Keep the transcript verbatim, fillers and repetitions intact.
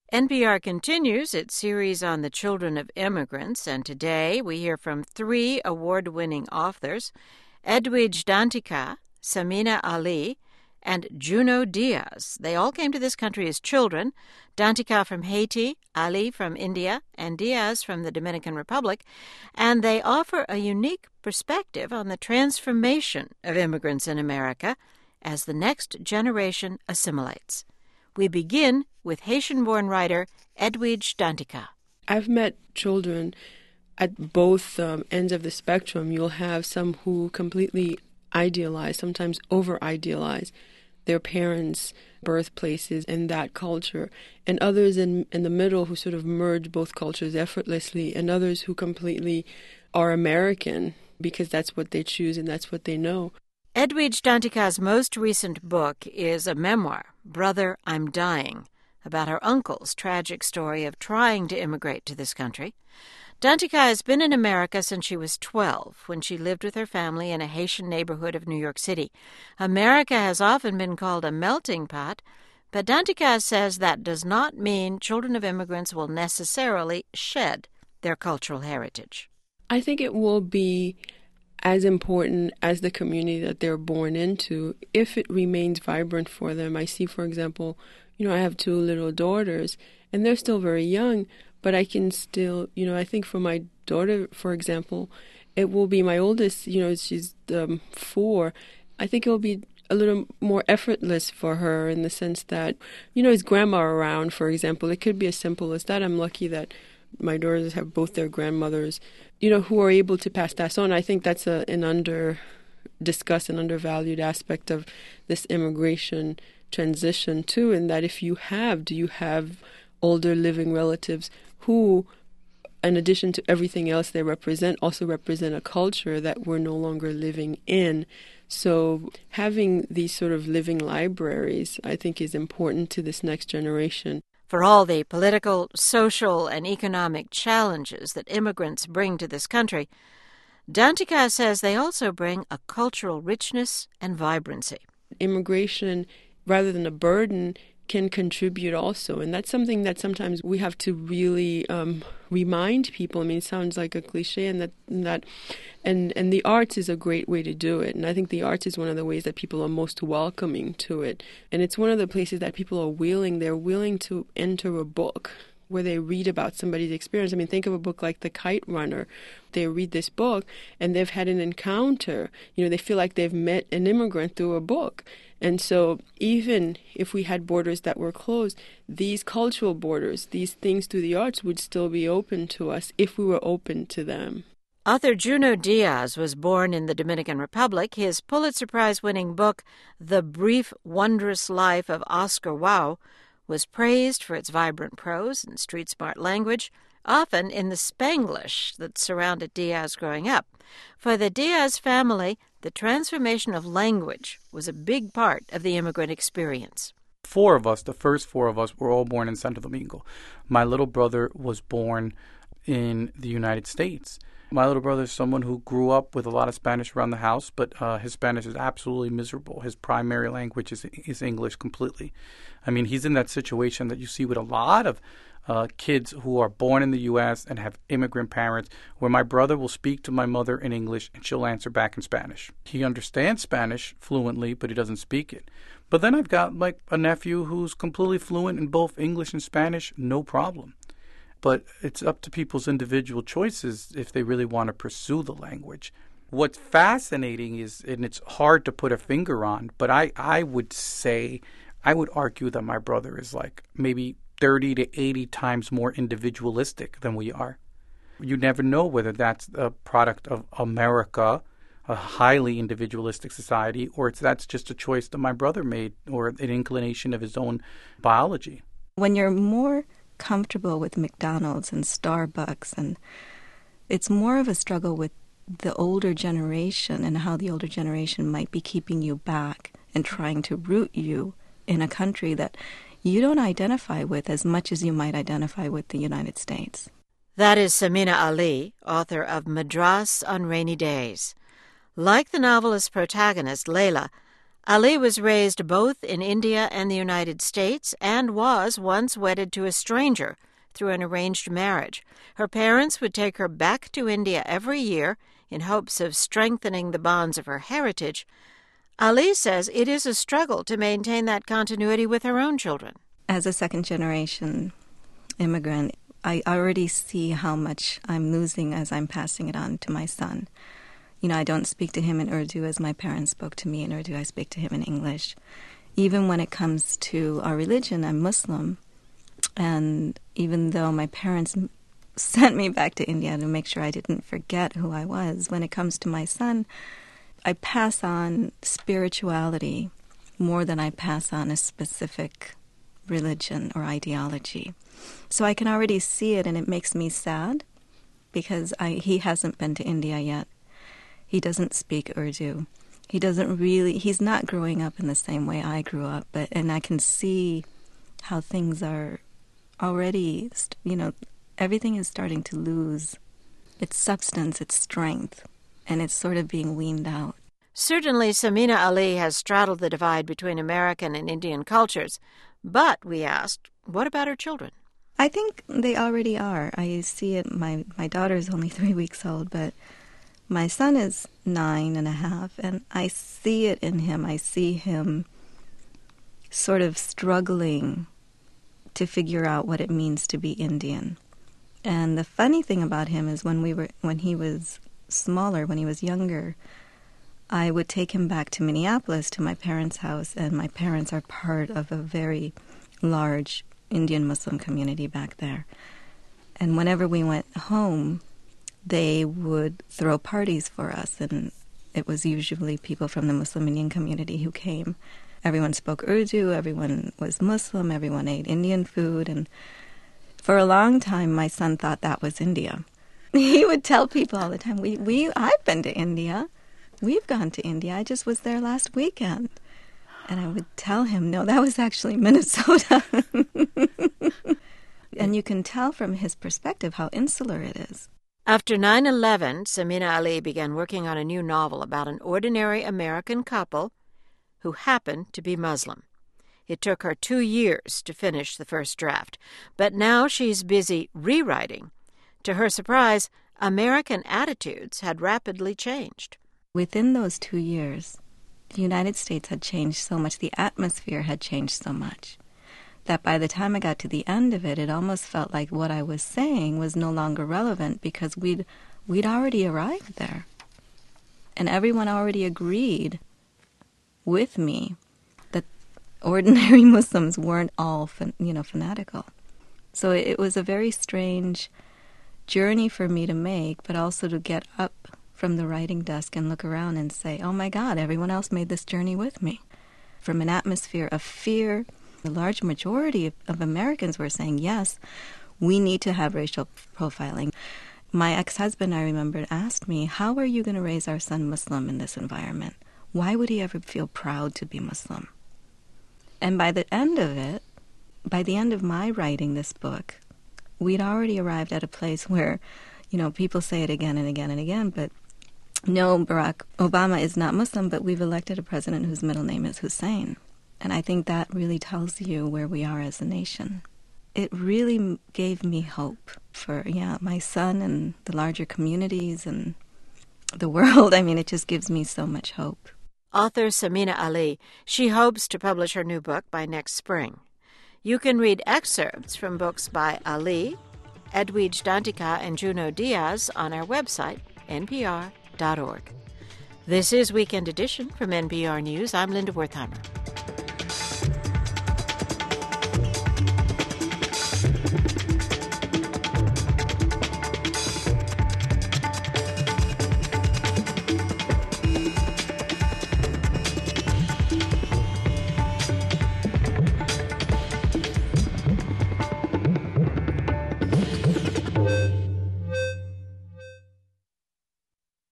N P R continues its series on the children of immigrants, and today we hear from three award-winning authors, Edwidge Danticat, Samina Ali, and Junot Diaz. They all came to this country as children, Danticat from Haiti, Ali from India, and Diaz from the Dominican Republic, and they offer a unique perspective on the transformation of immigrants in America as the next generation assimilates. We begin with Haitian-born writer Edwidge Danticat. I've met children at both um, ends of the spectrum. You'll have some who completely idealize, sometimes over-idealize their parents' birthplaces and that culture, and others in, in the middle who sort of merge both cultures effortlessly, and others who completely are American because that's what they choose and that's what they know. Edwidge Danticat's most recent book is a memoir, Brother, I'm Dying, about her uncle's tragic story of trying to immigrate to this country. Danticat has been in America since she was twelve, when she lived with her family in a Haitian neighborhood of New York City. America has often been called a melting pot, but Danticat says that does not mean children of immigrants will necessarily shed their cultural heritage. I think it will be as important as the community that they're born into if it remains vibrant for them. I see, for example, you know, I have two little daughters, and they're still very young, but I can still, you know, I think for my daughter, for example, it will be my oldest, you know, she's um, four. I think it will be a little more effortless for her in the sense that, you know, is grandma around, for example? It could be as simple as that. I'm lucky that my daughters have both their grandmothers, you know, who are able to pass that on. I think that's a, an under-discussed and undervalued aspect of this immigration transition, too, in that if you have, do you have older living relatives who, in addition to everything else they represent, also represent a culture that we're no longer living in. So having these sort of living libraries, I think, is important to this next generation. For all the political, social, and economic challenges that immigrants bring to this country, Danticat says they also bring a cultural richness and vibrancy. Immigration, rather than a burden, can contribute also. And that's something that sometimes we have to really um, remind people. I mean, it sounds like a cliche, and that, and that and and the arts is a great way to do it. And I think the arts is one of the ways that people are most welcoming to it. And it's one of the places that people are willing, they're willing to enter a book where they read about somebody's experience. I mean, think of a book like The Kite Runner. They read this book and they've had an encounter. You know, they feel like they've met an immigrant through a book. And so even if we had borders that were closed, these cultural borders, these things through the arts would still be open to us if we were open to them. Author Junot Diaz was born in the Dominican Republic. His Pulitzer Prize-winning book, The Brief, Wondrous Life of Oscar Wao, was praised for its vibrant prose and street-smart language, often in the Spanglish that surrounded Diaz growing up. For the Diaz family, the transformation of language was a big part of the immigrant experience. Four of us, the first four of us, were all born in Santo Domingo. My little brother was born in the United States. My little brother is someone who grew up with a lot of Spanish around the house, but uh, his Spanish is absolutely miserable. His primary language is, is English completely. I mean, he's in that situation that you see with a lot of uh, kids who are born in the U S and have immigrant parents, where my brother will speak to my mother in English and she'll answer back in Spanish. He understands Spanish fluently, but he doesn't speak it. But then I've got like a nephew who's completely fluent in both English and Spanish, no problem. But it's up to people's individual choices if they really want to pursue the language. What's fascinating is, and it's hard to put a finger on, but I, I would say, I would argue that my brother is like maybe thirty to eighty times more individualistic than we are. You never know whether that's a product of America, a highly individualistic society, or it's that's just a choice that my brother made, or an inclination of his own biology. When you're more comfortable with McDonald's and Starbucks, and it's more of a struggle with the older generation and how the older generation might be keeping you back and trying to root you in a country that you don't identify with as much as you might identify with the United States. That is Samina Ali, author of Madras on Rainy Days. Like the novelist's protagonist, Layla, Ali was raised both in India and the United States and was once wedded to a stranger through an arranged marriage. Her parents would take her back to India every year in hopes of strengthening the bonds of her heritage. Ali says it is a struggle to maintain that continuity with her own children. As a second-generation immigrant, I already see how much I'm losing as I'm passing it on to my son. You know, I don't speak to him in Urdu as my parents spoke to me in Urdu. I speak to him in English. Even when it comes to our religion, I'm Muslim. And even though my parents sent me back to India to make sure I didn't forget who I was, when it comes to my son, I pass on spirituality more than I pass on a specific religion or ideology. So I can already see it, and it makes me sad because I, he hasn't been to India yet. He doesn't speak Urdu. He doesn't really, he's not growing up in the same way I grew up, but and I can see how things are already, you know, everything is starting to lose its substance, its strength, and it's sort of being weaned out. Certainly, Samina Ali has straddled the divide between American and Indian cultures, but, we asked, what about her children? I think they already are. I see it, my, my daughter is only three weeks old, but my son is nine and a half, and I see it in him. I see him sort of struggling to figure out what it means to be Indian. And the funny thing about him is when we were when he was smaller, when he was younger, I would take him back to Minneapolis to my parents' house, and my parents are part of a very large Indian Muslim community back there. And whenever we went home, they would throw parties for us, and it was usually people from the Muslim Indian community who came. Everyone spoke Urdu, everyone was Muslim, everyone ate Indian food, and for a long time my son thought that was India. He would tell people all the time, we, we, I've been to India, we've gone to India, I just was there last weekend. And I would tell him, no, that was actually Minnesota. And you can tell from his perspective how insular it is. After nine eleven, Samina Ali began working on a new novel about an ordinary American couple who happened to be Muslim. It took her two years to finish the first draft, but now she's busy rewriting. To her surprise, American attitudes had rapidly changed. Within those two years, the United States had changed so much, the atmosphere had changed so much, that by the time I got to the end of it, it almost felt like what I was saying was no longer relevant because we'd we'd already arrived there. And everyone already agreed with me that ordinary Muslims weren't all, you know, fanatical. So it, it was a very strange journey for me to make, but also to get up from the writing desk and look around and say, oh my God, everyone else made this journey with me. From an atmosphere of fear, the large majority of, of Americans were saying, yes, we need to have racial profiling. My ex-husband, I remember, asked me, how are you going to raise our son Muslim in this environment? Why would he ever feel proud to be Muslim? And by the end of it, by the end of my writing this book, we'd already arrived at a place where, you know, people say it again and again and again, but no, Barack Obama is not Muslim, but we've elected a president whose middle name is Hussein. And I think that really tells you where we are as a nation. It really gave me hope for, yeah, my son and the larger communities and the world. I mean, it just gives me so much hope. Author Samina Ali, she hopes to publish her new book by next spring. You can read excerpts from books by Ali, Edwidge Danticat, and Junot Diaz on our website, N P R dot org. This is Weekend Edition from N P R News. I'm Linda Wertheimer.